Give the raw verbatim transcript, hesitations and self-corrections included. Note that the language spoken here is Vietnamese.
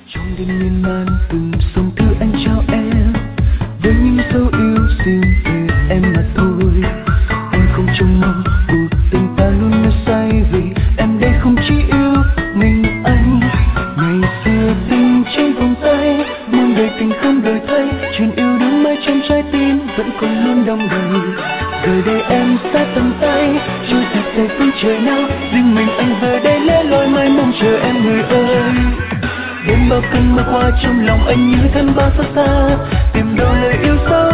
Trong đêm miên man từng dòng thư anh trao em, với những dấu yêu riêng về em mà thôi. Anh không trông mong cuộc tình ta luôn nơi say, vì em đây không chỉ yêu mình anh. Ngày xưa tình trên vòng tay, mang đầy tình không đổi thay, chuyện yêu đương mãi trong trái tim vẫn còn luôn đong đầy. Giờ đây em xa tầm tay, trôi thật dài phương trời nào, riêng mình anh giờ đây lẻ loi mãi mong chờ em người ơi. Đêm bao cơn mưa qua trong lòng anh như thân bao xót xa, tìm đâu lời yêu sâu